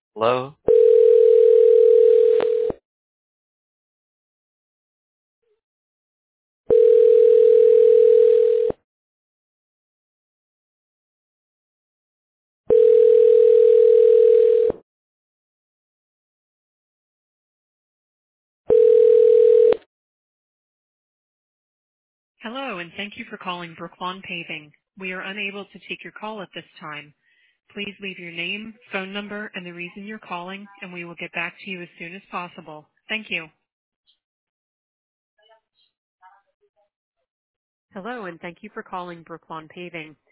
Hello? Hello, and thank you for calling Brooklawn Paving. We are unable to take your call at this time. Please leave your name, phone number, and the reason you're calling, and we will get back to you as soon as possible. Thank you. Hello, and thank you for calling Brooklawn Paving.